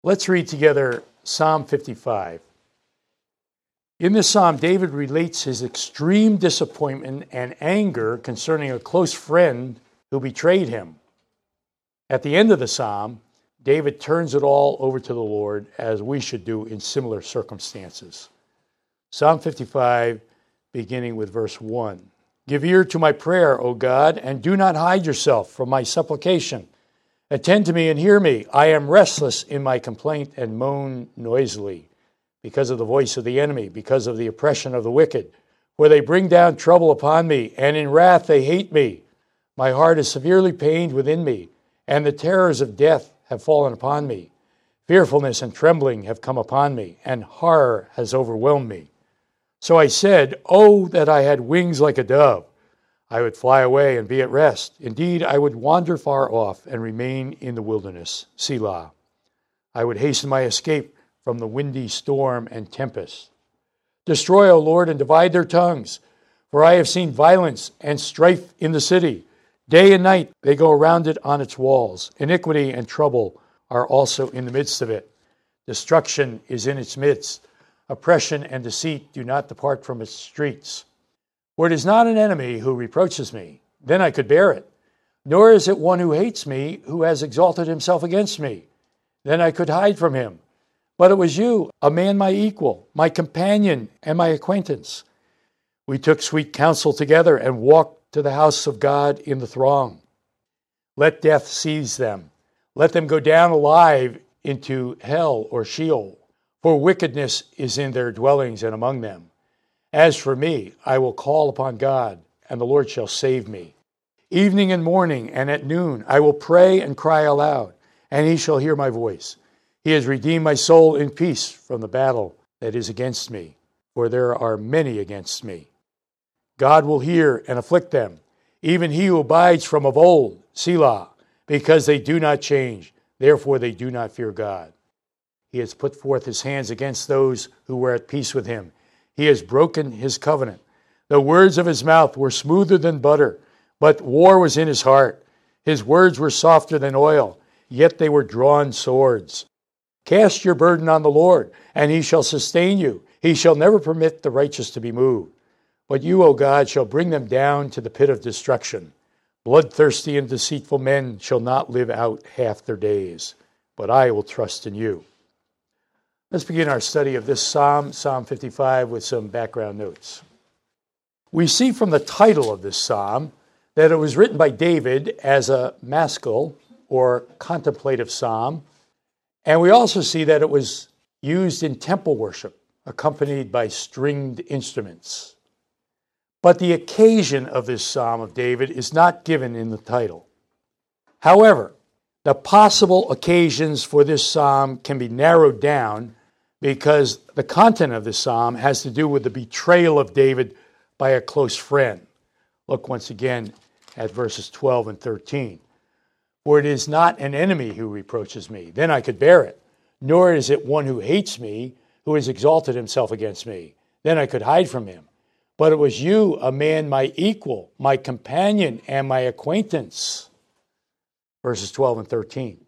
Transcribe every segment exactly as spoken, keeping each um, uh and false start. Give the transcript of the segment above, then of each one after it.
Let's read together Psalm fifty-five. In this psalm, David relates his extreme disappointment and anger concerning a close friend who betrayed him. At the end of the psalm, David turns it all over to the Lord, as we should do in similar circumstances. Psalm fifty-five, beginning with verse one. Give ear to my prayer, O God, and do not hide yourself from my supplication. Attend to me and hear me. I am restless in my complaint and moan noisily because of the voice of the enemy, because of the oppression of the wicked. For they bring down trouble upon me, and in wrath they hate me. My heart is severely pained within me, and the terrors of death have fallen upon me. Fearfulness and trembling have come upon me, and horror has overwhelmed me. So I said, Oh, that I had wings like a dove! I would fly away and be at rest. Indeed, I would wander far off and remain in the wilderness. Selah. I would hasten my escape from the windy storm and tempest. Destroy, O Lord, and divide their tongues, for I have seen violence and strife in the city. Day and night they go around it on its walls. Iniquity and trouble are also in the midst of it. Destruction is in its midst. Oppression and deceit do not depart from its streets. For it is not an enemy who reproaches me, then I could bear it. Nor is it one who hates me, who has exalted himself against me. Then I could hide from him. But it was you, a man my equal, my companion, and my acquaintance. We took sweet counsel together and walked to the house of God in the throng. Let death seize them. Let them go down alive into hell or Sheol, for wickedness is in their dwellings and among them. As for me, I will call upon God, and the Lord shall save me. Evening and morning and at noon I will pray and cry aloud, and he shall hear my voice. He has redeemed my soul in peace from the battle that is against me, for there are many against me. God will hear and afflict them, even he who abides from of old, Selah, because they do not change, therefore they do not fear God. He has put forth his hands against those who were at peace with him. He has broken his covenant. The words of his mouth were smoother than butter, but war was in his heart. His words were softer than oil, yet they were drawn swords. Cast your burden on the Lord, and he shall sustain you. He shall never permit the righteous to be moved. But you, O God, shall bring them down to the pit of destruction. Bloodthirsty and deceitful men shall not live out half their days, but I will trust in you. Let's begin our study of this psalm, Psalm fifty-five, with some background notes. We see from the title of this psalm that it was written by David as a maskil, or contemplative psalm, and we also see that it was used in temple worship, accompanied by stringed instruments. But the occasion of this psalm of David is not given in the title. However, the possible occasions for this psalm can be narrowed down because the content of this psalm has to do with the betrayal of David by a close friend. Look once again at verses twelve and thirteen. For it is not an enemy who reproaches me, then I could bear it. Nor is it one who hates me, who has exalted himself against me, then I could hide from him. But it was you, a man my equal, my companion, and my acquaintance. Verses twelve and thirteen.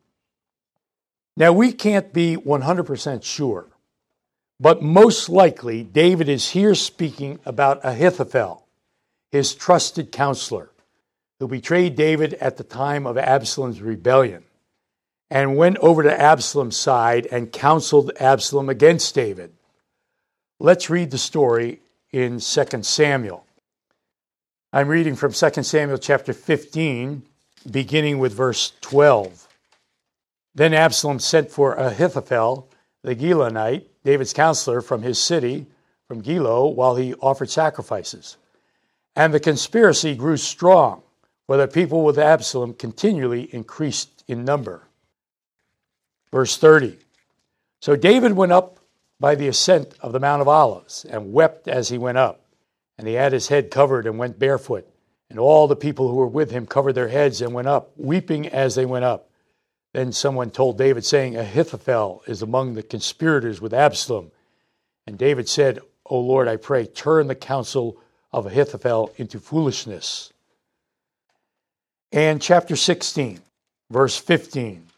Now we can't be one hundred percent sure, but most likely David is here speaking about Ahithophel, his trusted counselor, who betrayed David at the time of Absalom's rebellion and went over to Absalom's side and counseled Absalom against David. Let's read the story in Second Samuel. I'm reading from Second Samuel chapter fifteen, beginning with verse twelve. Then Absalom sent for Ahithophel, the Gilonite, David's counselor, from his city, from Gilo, while he offered sacrifices. And the conspiracy grew strong, for the people with Absalom continually increased in number. Verse thirty. So David went up by the ascent of the Mount of Olives, and wept as he went up. And he had his head covered and went barefoot. And all the people who were with him covered their heads and went up, weeping as they went up. Then someone told David, saying, Ahithophel is among the conspirators with Absalom. And David said, O Lord, I pray, turn the counsel of Ahithophel into foolishness. And chapter sixteen, verse fifteen.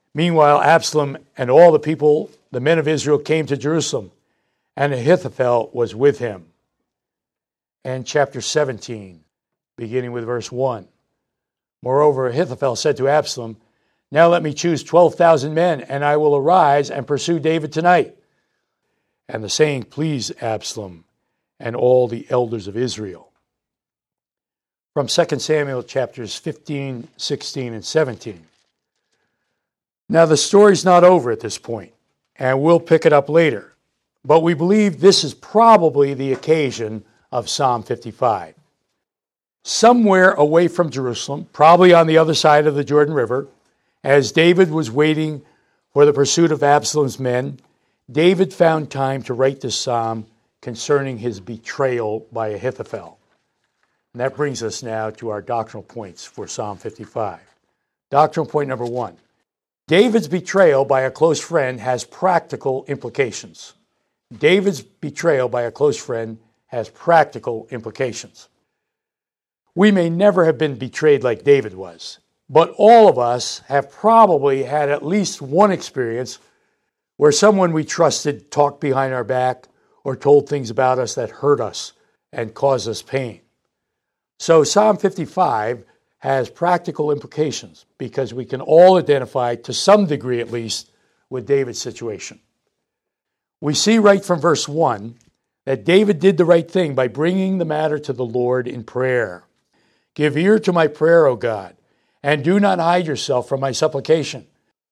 Meanwhile, Absalom and all the people, the men of Israel, came to Jerusalem, and Ahithophel was with him. And chapter seventeen, beginning with verse one. Moreover, Ahithophel said to Absalom, "Now let me choose twelve thousand men, and I will arise and pursue David tonight." And the saying pleased Absalom and all the elders of Israel. From Second Samuel chapters fifteen, sixteen, and seventeen. Now the story's not over at this point, and we'll pick it up later. But we believe this is probably the occasion of Psalm fifty-five. Somewhere away from Jerusalem, probably on the other side of the Jordan River, as David was waiting for the pursuit of Absalom's men, David found time to write this psalm concerning his betrayal by Ahithophel. And that brings us now to our doctrinal points for Psalm fifty-five. Doctrinal point number one. David's betrayal by a close friend has practical implications. David's betrayal by a close friend has practical implications. We may never have been betrayed like David was, but all of us have probably had at least one experience where someone we trusted talked behind our back or told things about us that hurt us and caused us pain. So Psalm fifty-five has practical implications because we can all identify, to some degree at least, with David's situation. We see right from verse one that David did the right thing by bringing the matter to the Lord in prayer. "Give ear to my prayer, O God, and do not hide yourself from my supplication."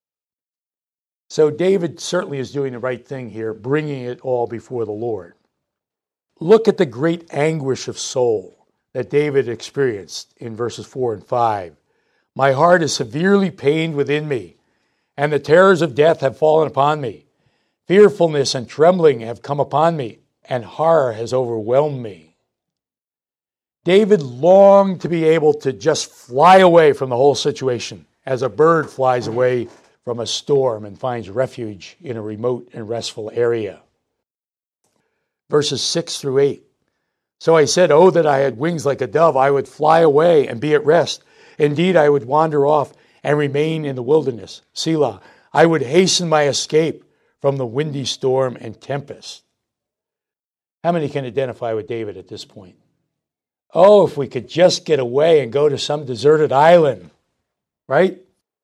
So David certainly is doing the right thing here, bringing it all before the Lord. Look at the great anguish of soul that David experienced in verses four and five. "My heart is severely pained within me, and the terrors of death have fallen upon me. Fearfulness and trembling have come upon me, and horror has overwhelmed me." David longed to be able to just fly away from the whole situation, as a bird flies away from a storm and finds refuge in a remote and restful area. Verses six through eight. "So I said, oh, that I had wings like a dove, I would fly away and be at rest. Indeed, I would wander off and remain in the wilderness. Selah, I would hasten my escape from the windy storm and tempest." How many can identify with David at this point? Oh, if we could just get away and go to some deserted island, right?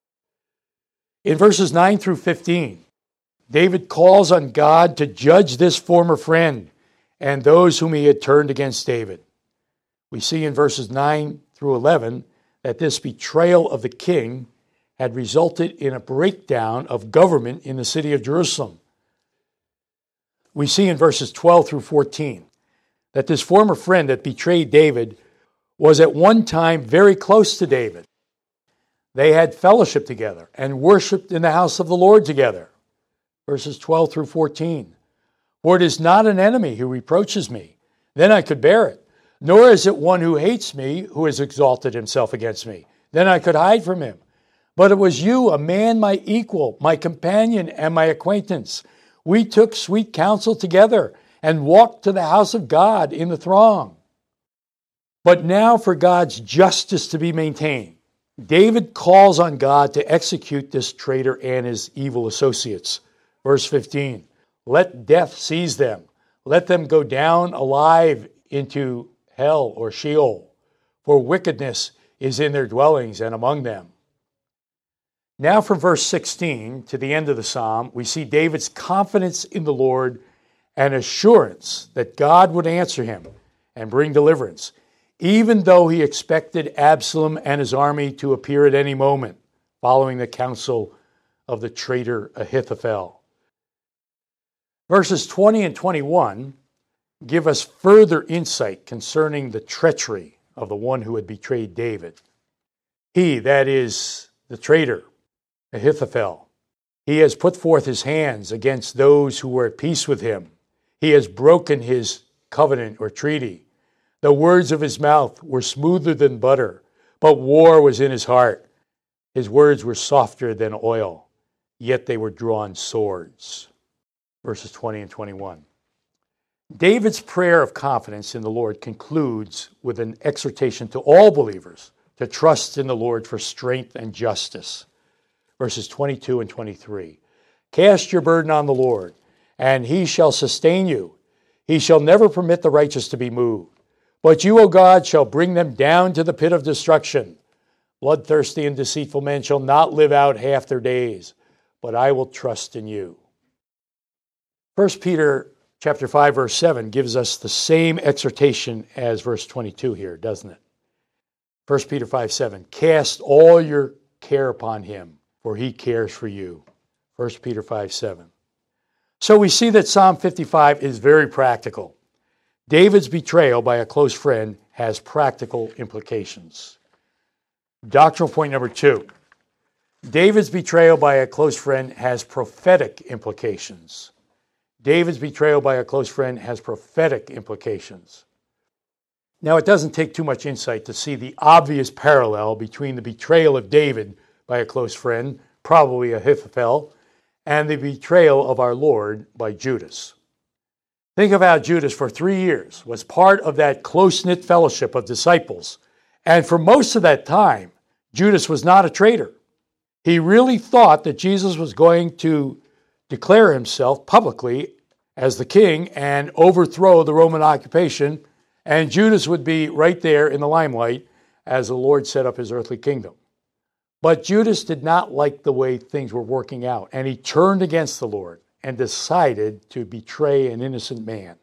In verses nine through fifteen, David calls on God to judge this former friend and those whom he had turned against David. We see in verses nine through eleven that this betrayal of the king had resulted in a breakdown of government in the city of Jerusalem. We see in verses twelve through fourteen that this former friend that betrayed David was at one time very close to David. They had fellowship together and worshiped in the house of the Lord together. Verses twelve through fourteen. "For it is not an enemy who reproaches me, then I could bear it. Nor is it one who hates me who has exalted himself against me, then I could hide from him. But it was you, a man my equal, my companion, and my acquaintance. We took sweet counsel together and walked to the house of God in the throng." But now for God's justice to be maintained, David calls on God to execute this traitor and his evil associates. Verse fifteen, "Let death seize them. Let them go down alive into hell or Sheol, for wickedness is in their dwellings and among them." Now from verse sixteen to the end of the psalm, we see David's confidence in the Lord and assurance that God would answer him and bring deliverance, even though he expected Absalom and his army to appear at any moment, following the counsel of the traitor Ahithophel. Verses twenty and twenty-one give us further insight concerning the treachery of the one who had betrayed David. He, that is, the traitor, Ahithophel, he has put forth his hands against those who were at peace with him. He has broken his covenant or treaty. The words of his mouth were smoother than butter, but war was in his heart. His words were softer than oil, yet they were drawn swords. Verses twenty and twenty-one. David's prayer of confidence in the Lord concludes with an exhortation to all believers to trust in the Lord for strength and justice. verses twenty-two and twenty-three. Cast your burden on the Lord, and he shall sustain you. He shall never permit the righteous to be moved. But you, O God, shall bring them down to the pit of destruction. Bloodthirsty and deceitful men shall not live out half their days, but I will trust in you. First Peter chapter five, verse seven gives us the same exhortation as verse twenty-two here, doesn't it? First Peter five, seven, cast all your care upon him, for he cares for you. First Peter five, seven. So we see that Psalm fifty-five is very practical. David's betrayal by a close friend has practical implications. Doctrinal point number two. David's betrayal by a close friend has prophetic implications. David's betrayal by a close friend has prophetic implications. Now, it doesn't take too much insight to see the obvious parallel between the betrayal of David by a close friend, probably Ahithophel, and the betrayal of our Lord by Judas. Think of how Judas for three years was part of that close-knit fellowship of disciples, and for most of that time, Judas was not a traitor. He really thought that Jesus was going to declare himself publicly as the king and overthrow the Roman occupation, and Judas would be right there in the limelight as the Lord set up his earthly kingdom. But Judas did not like the way things were working out, and he turned against the Lord and decided to betray an innocent man.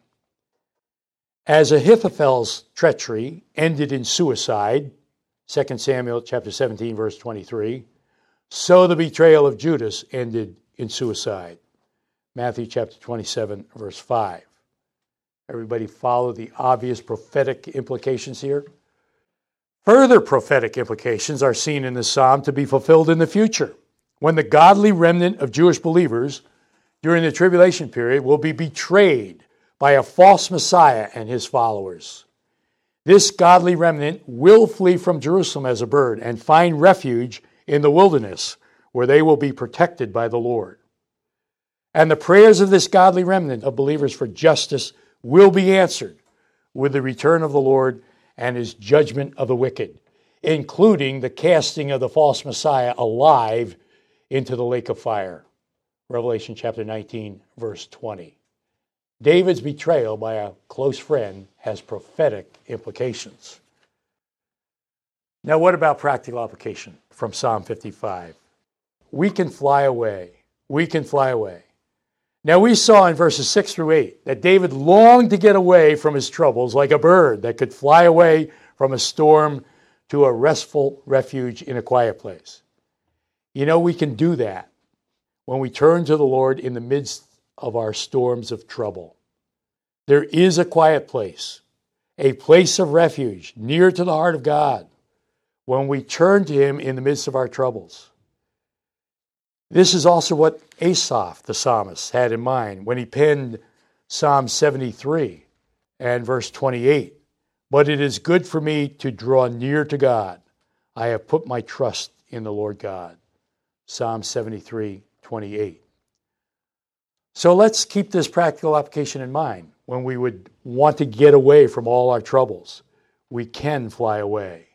As Ahithophel's treachery ended in suicide, Second Samuel chapter seventeen, verse twenty-three, so the betrayal of Judas ended in suicide. Matthew chapter twenty-seven, verse five. Everybody follow the obvious prophetic implications here? Further prophetic implications are seen in this psalm to be fulfilled in the future, when the godly remnant of Jewish believers during the tribulation period will be betrayed by a false Messiah and his followers. This godly remnant will flee from Jerusalem as a bird and find refuge in the wilderness, where they will be protected by the Lord. And the prayers of this godly remnant of believers for justice will be answered with the return of the Lord and his judgment of the wicked, including the casting of the false Messiah alive into the lake of fire. Revelation chapter nineteen, verse twenty. David's betrayal by a close friend has prophetic implications. Now, what about practical application from Psalm fifty-five? We can fly away. We can fly away. Now, we saw in verses six through eight that David longed to get away from his troubles like a bird that could fly away from a storm to a restful refuge in a quiet place. You know, we can do that when we turn to the Lord in the midst of our storms of trouble. There is a quiet place, a place of refuge near to the heart of God when we turn to him in the midst of our troubles. This is also what Asaph, the psalmist, had in mind when he penned Psalm seventy-three and verse twenty-eight. But it is good for me to draw near to God. I have put my trust in the Lord God. Psalm seventy-three, twenty-eight. So let's keep this practical application in mind when we would want to get away from all our troubles. We can fly away.